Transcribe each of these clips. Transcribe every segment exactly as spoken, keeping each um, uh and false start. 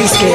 पीस के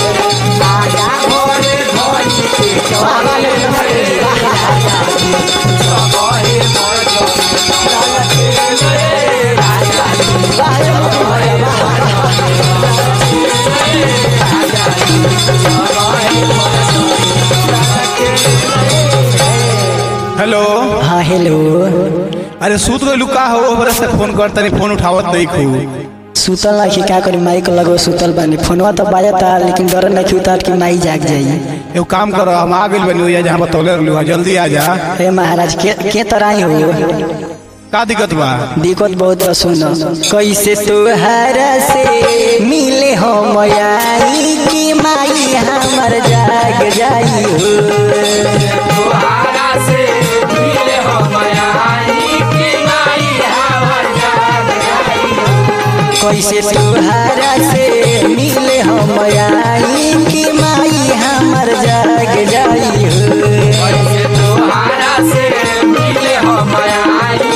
हेलो। हाँ हेलो। अरे सूत गई लुका हो ओकरा से फोन करता नहीं, फोन उठावत नहीं खू। सुतल ना कि क्या करी माई को लगो सुतल बानी फोनवा तो बाजता लेकिन डर नहीं उतार कि माई जाग जाई। एगो काम करो हम आ गइल बनी जहाँ बतौले रहलू जल्दी आ जा। हे महाराज के के तरह हो का दिक्कत बा? दिक्कत बहुत बा सुनो कैसे तोहरा से मिले हो मयाई की माई हमर जाग जाई हो। तोहरा से मिले हो मयाई की माई हमर जाग जाई हो। कैसे तोहरा से मिले हो मयाई की माई हमर जाग जाई हो। कैसे तोहरा से मिले हो मयाई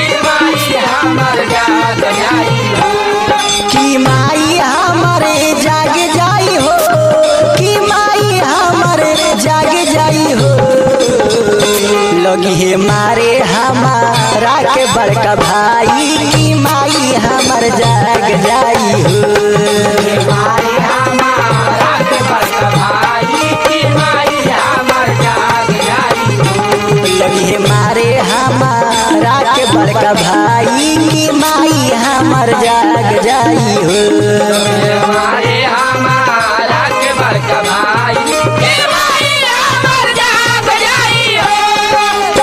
कि माई हमारे जाग जाई हो कि माई हमारे जाग जाई हो। लगी है मारे हमारा के बड़का भाई कि माई हमार जाग जाई हो। मारे हमारा के बड़का भाई कि माई हमार जाग जाई हो। लगी है मारे हमारा के बड़का भाई कि माई हमार जाग जाई हो। मारे हमारा के बड़का भाई कि माई हमार जाग जाई हो।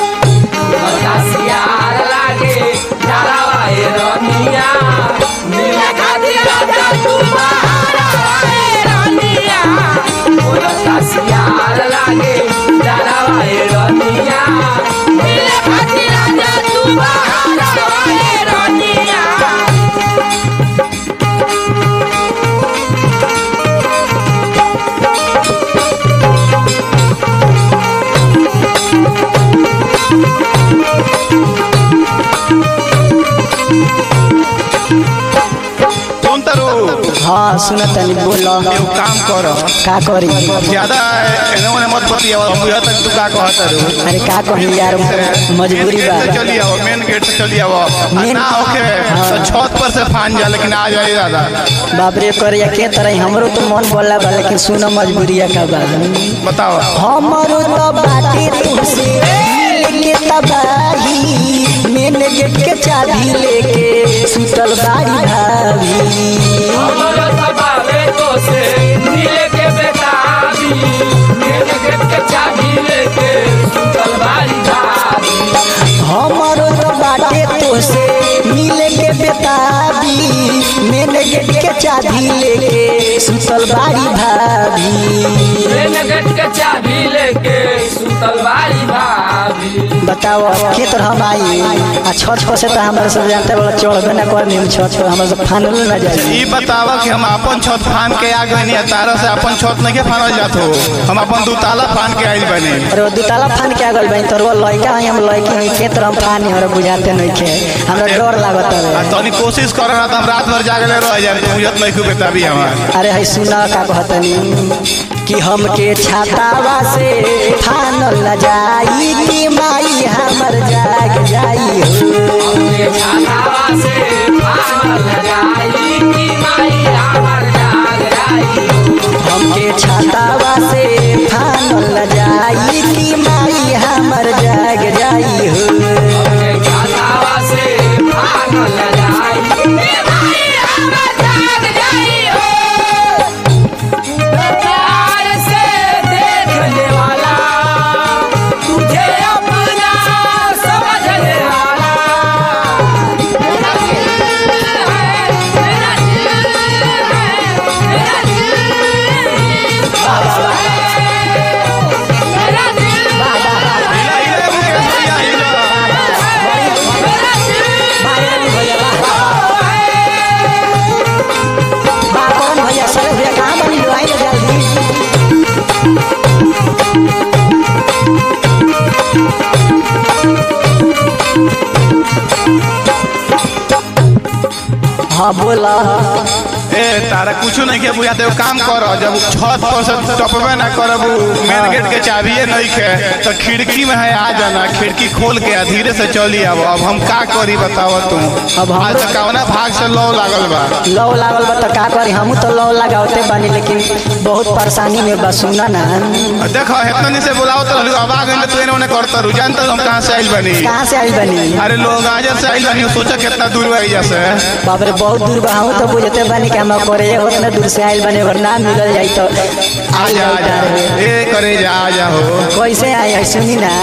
सियार लागे डरावाए रनिया मिले खातिर राजा तू बाहर आए रनिया। बोलता सियार लागे डरावाए रनिया मिले खातिर राजा तू बाहर आए रनिया। हाँ सुना तनी बोलो। एगो काम करो का करी ज्यादा एने ओने मत बतिया हम बुझा तक तू का कहत रू। अरे का कही यार मजबूरी बा। चली आओ मेन गेट से चली आओ ना ओके तो छत पर से फान जा लेकिन आ जाए दादा। बाप रे कर या के तरह हमरो तो मन बोला बा लेकिन सुनो मजबूरिया का बा बताओ। हमरो तो बाटे तुमसे लेके तबाही मेन गेट के चाबी लेके सुतल बाड़ी भाभी। हमरो तो बाबे तो से नीले के बेताबी मेन गेट के चाबी लेके सुतल बाड़ी भाभी। हमरो तो बाटे तो से नीले के बेताबी मेन गेट के चाबी लेके सुतल बाड़ी भाभी। मेन गेट के चाबी लेके सुतल बाड़ी भाभी। बताओ के तरह हम आई आ छत पर से तो हमारे सब जानते वाला चढ़बे ना कर नहीं छत पर हमारे सब फानल ना जाए। ई बतावा कि हम अपन छत फान के आ गए नहीं तारा से अपन छत नहीं के फानल जात हो हम अपन दो ताला फान के आइल बने। अरे दो ताला फान के आ गइल बनी तोर लइका है हम लइकी है के तरह फान हमरा बुझाते नहीं के हमरा डर लागत है। आ तनी कोशिश कर ना त हम रात भर जागले रह जाए तो बुझत नहीं को बेताबी हमार। अरे है सुना का कहतनी कि हमके छातावा से फानल न जाई कि माई हमर जाग जाई हो। हमके छातावा से फानल न जाई कि माई हमर जाग जाई हो। हमके छातावा से फानल न जाई कि माई हमर जाग जाई हो। हमके छातावा से फानल न जाई कि माई हमर जाग जाई हो। प्यार से देखने वाला तुझे अपना समझने वाला मेरा दिल है मेरा दिल है मेरा दिल बाबा मेरा दिल बाबा मेरा दिल बा कौन भैया सर भैया कहाँ बनी लो आई जल्दी। हाँ बोला ए तारा कुछ नहीं के बुझा दे काम कर जब छत पर से टपबे ना करबू मेन गेट के चाबिए नहीं के तो खिड़की में है आ जाना खिड़की खोल के धीरे से चली आब अब हम का करी बताओ तुम अब हम आज कवना भाग से लौ लागल बा लौ लागल बा तो का करी हम तो लौ लगावते बानी लेकिन बहुत परेशानी में बा सुना ना देखो इतना से बुलाओ तो आवाज में तो इन्होंने करता रू जानता हम कहां से आइल बनी कहां से आइल बनी अरे लोग आज से आइल बनी सोचा कितना दूर है यहाँ से बाप रे बहुत दूर बा हम तो बुझते बानी कि हम करे उतना दूर से आइल बने और ना मिलल जाई तो आ जा आ जा ए करे जा आ जा हो कैसे आए सुनी ना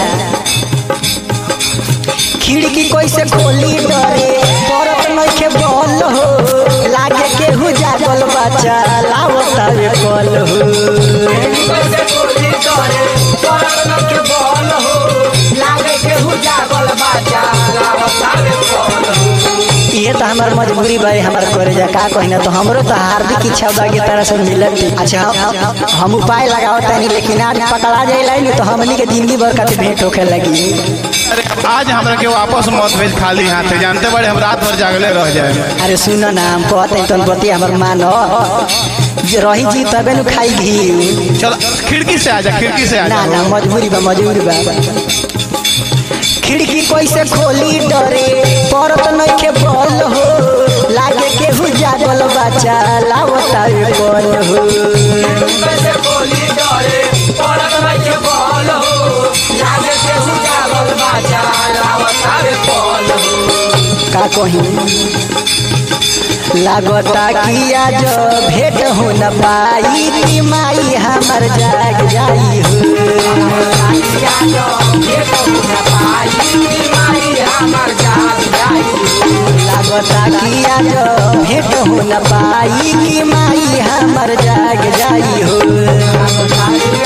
खिड़की कैसे खोली डरे परत नइखे बल हो लागे केहू जागल बच्चा लावता रे कल हो कैसे खोली डरे परत नइखे बल हो लागे केहू जागल बच्चा लावता रे कल हो ये तो हमार मजबूरी भाई हमार करे जा का कहिना तो हमरो तो हार्दिक इच्छा बा के तरह से मिलत अच्छा हम उपाय लगावत नहीं लेकिन आज पकड़ा जाइला नहीं तो हमनी के जिंदगी भर खातिर भेंट होखे लगी अरे आज हमरा के वापस मत भेज खाली हाथ जानते बड़े हम रात भर जागले रह जाए अरे सुन ना हम कहते तन पति हमर मान रही जी तबे नु खाई घी चल खिड़की से आजा खिड़की से आजा ना ना मजबूरी बा मजबूरी बा खिड़की कैसे खोली डरे परत नइखे बल हो लागे केहू जागल बच्चा लावता रे कल हो कैसे खोली डरे परत नइखे बल हो लागे केहू जागल बच्चा लावता रे कल हो का कही लागता कि आज भेंट हो न पाई नी माई हमर जाग जाई लागता कि आज भेंट हो न पाई कि माई हमर जाग जाई हो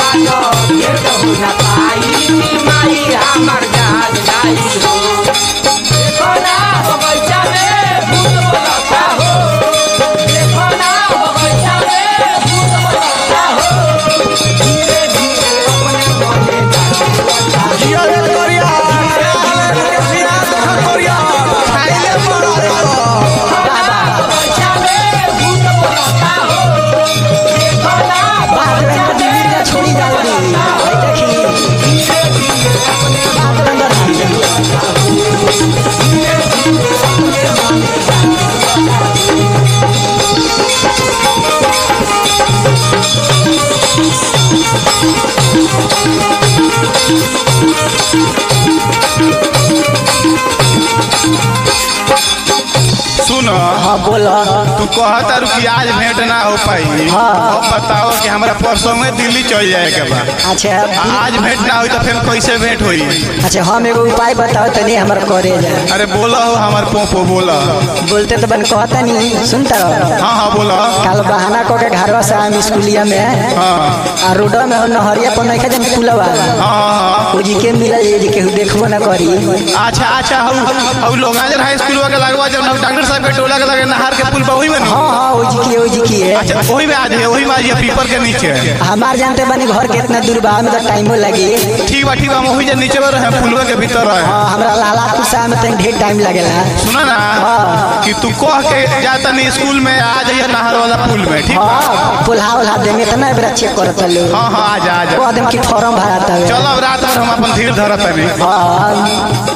सुन हाँ बोला तू कहता रू कि आज भेंट ना हो पाई हाँ। अब बताओ कि हमरा परसों में दिल्ली चल जाए के बा अच्छा आज भेंट ना हुई तो फिर कैसे भेंट हुई अच्छा हम एगो उपाय बताओ तनी हमर करे जा अरे बोला हो हमार पोपो बोला बोलते तो बन कहता नहीं सुनता रहो हाँ हाँ बोला कल बहाना को के घरवा से आम स्कूलिया में हाँ आ रोडवा में नहरिया पर नहीं खा पुलवा हाँ हाँ ओ जी के मिलल जे केहू देखबो ना करी अच्छा अच्छा हम हम लोग आज हाई स्कूल के लगवा जब डॉक्टर साहब के टोला के लगे नहर के पुल पर वही में हाँ हाँ ओ जी की ओ जी की है अच्छा वही में आज है वही में आज है पीपर के नीचे हमार जानते बनी घर के इतना दूर बा में तो टाइमो लगी ठीक बा ठीक बा हम वही जे नीचे में रहे पुलवा के भीतर रहे हाँ हमरा लाला कुसा में तनी ढेर टाइम लगेला सुना ना कि तू कह के जाता नहीं स्कूल में आ जाइए नहर वाला पुल में ठीक हाँ पुल्हा उल्हा दे में तना बेरा चेक करत लो हाँ हाँ आ जा आ जा को आदम की फॉर्म भराता है चलो अब रात भर हम अपन धीर धरत नहीं हाँ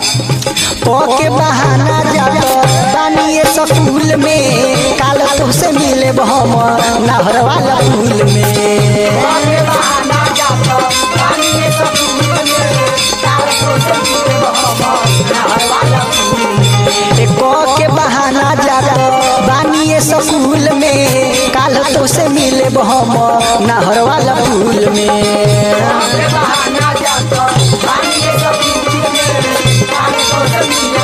के बहाना जातो बानिए स्कूल में काल तुमसे मिले हम नहर वाला पुल में बहाना जातो बानिए स्कूल में काल तुमसे मिले हम नहर वाला पुल में को के बहाना जातो बानिए स्कूल में काल तुमसे मिले हम नहर वाला पुल में बहाना जातो बानिए स्कूल में काल तुमसे मिले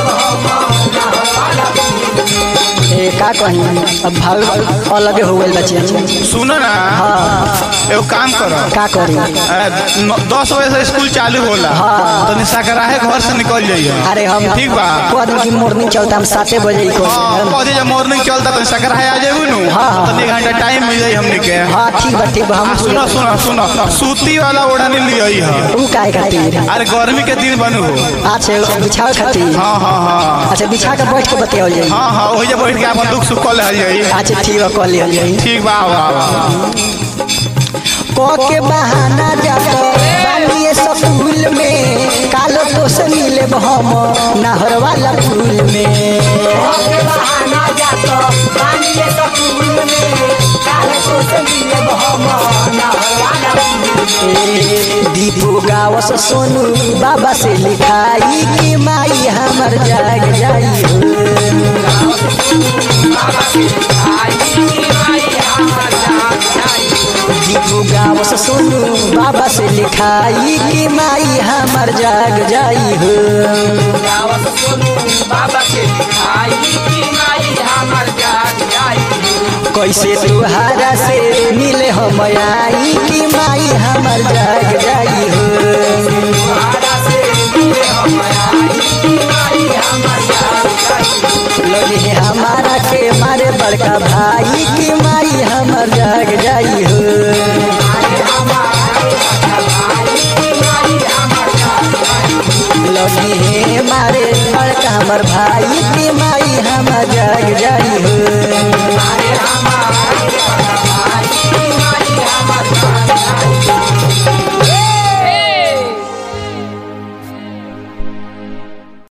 का कहीं अब भाव अलग हो गए बच्चे सुनो ना हाँ एगो काम करो का करी दस बजे से स्कूल चालू होला हाँ। तो निशाकराहे घर से निकल जाइए अरे हम ठीक बा को आदमी की मॉर्निंग चलता हम साते बजे को हाँ पौधे जब मॉर्निंग चलता तो निशाकराहे आ जाए नु हाँ, हाँ। तो एक घंटा टाइम मिल जाए हमने के हाँ ठीक बा ठीक बा हम सुनो सुनो सुनो सूती वाला ओढ़नी लियई है ऊ काहे खातिर अरे गर्मी के दिन बनू हो अच्छा बिछाओ खातिर हाँ हाँ हाँ अच्छा बिछा के बैठ के बतियाओ जाए हाँ हाँ वही जब बैठ के अपन दुख सुख कल है अच्छा ठीक है कल जाई ठीक बा वाह वाह को के बहाना जात बानिए स्कूल में कालो तो से मिले हम नहर वाला फूल में के बहाना जात बानिए स्कूल में कालो तो से मिले हम नहर वाला दीपू गावस सोनू बाबा से लिखाई कि माई हमर जाग जाई हो दीपू गावस सोनू बाबा से लिखाई कि माई हमर जाग जाई हो गावस सोनू बाबा से लिखाई कि माई हमर जाग जाई हो कैसे तुहारा से मिले हम आई कि माई हमर जाग जाई हो तुहारा से मिले हम आई कि माई हमर जाग जाई हो लगे हमारा के मारे बड़का भाई कि माई हमर जाग जाई हो लगे मारे बड़का हमर भाई कि माई हमर जाग जाई हो